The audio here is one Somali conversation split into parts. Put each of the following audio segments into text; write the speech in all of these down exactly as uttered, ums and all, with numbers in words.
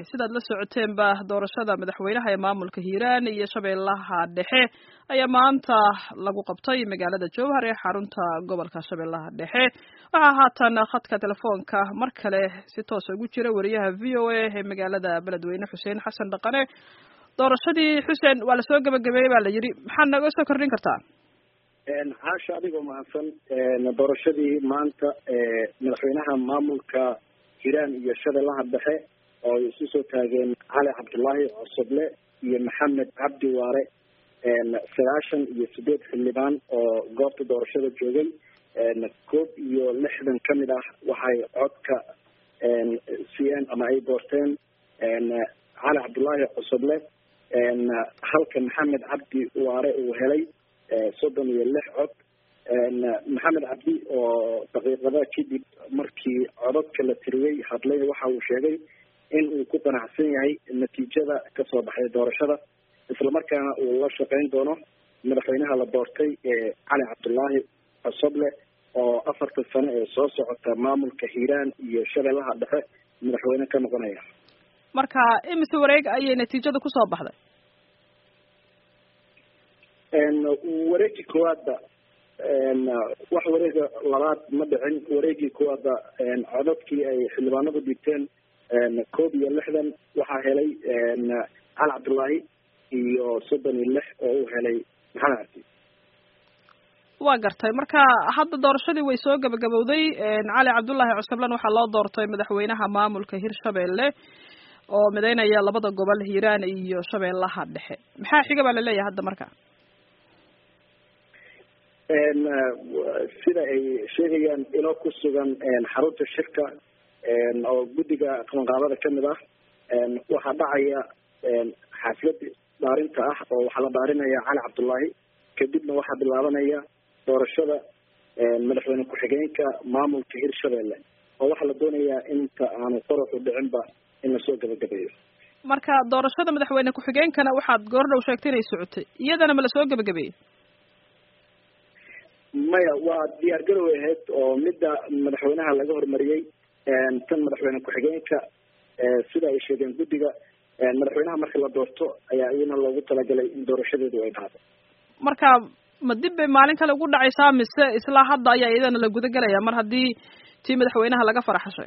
sidaad la socoteenba doorashada madaxweynaha ee maamulka hiiraan iyo shabeellaha dhexe ayaa maanta lagu qabtay magaalada jowhar ee xarunta gobolka shabeellaha dhexe waxaa haatan khadka telefoonka mar kale si toos ugu jira wariyaha v o a ee magaalada beledweyne xuseen xasan dhaqane. doorashadii xuseen waa lasoo gabagabeeyey baa la yidhi, maxaad naga soo kordhin kartaa? caasha adigoo mahadsan. doorashadii maanta madaxweynaha maamulka hiiraan iyo shabeellaha dhexe oo ay isu soo taageen cali cabdullaahi cosoble iyo maxamed cabdi waare, sagaashan iyo sideed xildhibaan oo goobta doorashada joogay. koob iyo lixdan ka mid ah waxay codka siiyeen ama ay doorteen cali cabdullaahi cosoble, halka maxamed cabdi waare uu helay soddon iyo lix cod. maxamed cabdi oo daqiiqada kadib markii codadka la tiriyey hadlay waxa uu sheegay in uu ku qanacsan yahay natiijada kasoo baxday doorashada, islamarkaana uu la shaqeyn doono madaxweynaha la doortay cali cabdullaahi cosoble oo afarta sano ee soo socota maamulka hiiraan iyo shabeellaha dhexe madaxweyne ka noqonaya. marka imise wareeg ayay natiijada kusoo baxday? wareegii koowaadba wax wareega labaad ma dhicin. wareegii koowaadba codadkii ay xildhibaanadu dhigteen koob iyo lixdan waxaa helay cali cabdullaahi iyo soddon iyo lix oo uu helay maxamed cabdi. waa gartay. marka hadda doorashadii way soo gabagabowday. cali cabdullaahi cosoblen waxaa loo doortay madaxweynaha maamulka hirshabeelle oo mideynaya labada gobol hiiraan iyo shabeellaha dhexe. maxaa xiga baa laleeyahay hadda marka? sida ay sheegayaan inoo ku sugan xarunta shirka oo guddiga qabanqaabada kamid ah, waxaa dhacaya xaflad dhaarinta ah oo waxaa la dhaarinaya cali cabdullaahi, kadibna waxaa bilaabanaya doorashada madaxweyne ku-xigeenka maamulka hirshabeelle oo waxaa la doonayaa inta aanu qoraxu dhicinba in lasoo gabagabeeyo. marka doorashada madaxweyne ku-xigeenkana waxaad goordhow sheegtay inay socotay, iyadana ma lasoo gabagabeeyey? maya, waa diyaar garow ahayd oo midda madaxweynaha laga hormariyey. tan madaxweyne ku-xigeenka sida ay sheegeen guddiga, madaxweynaha marka la doorto ayaa iyana loogu talagalay in doorashadeedu ay dhacdo. marka ma dib bay maalin kale ugu dhacaysaa mise islaa hadda ayaa iyadana la gudagelaya mar haddii tii madaxweynaha laga faraxashay?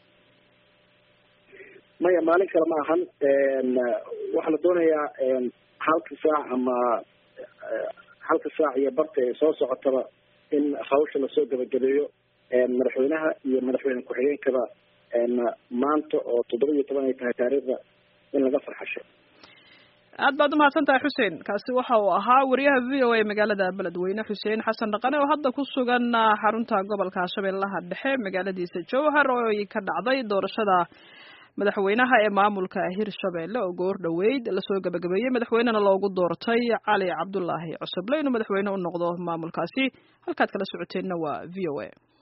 maya, maalin kale ma ahan. waxaa la doonayaa halka saac ama halka saac iyo barta ee soo socotaba in hawsha lasoo gabagabeeyo. madaxweynaha iyo madaxweyne ku-xigeenkaba maanta oo toddoba iyo toban ay tahay taariikhda in laga farxasho. aad baad umahadsan tahay xuseen. kaasi waxa uu ahaa wariyaha v o a magaalada beledweyne xuseen xasan dhaqane oo hadda ku sugan xarunta gobolka shabeellaha dhexe magaaladiisa jowhar oo ay ka dhacday doorashada madaxweynaha ee maamulka hirshabeelle oo goor dhaweyd lasoo gabagabeeyey, madaxweynena loogu doortay cali cabdullaahi cosoble inuu madaxweyne u noqdo maamulkaasi. halkaad kala socoteenna waa v o a.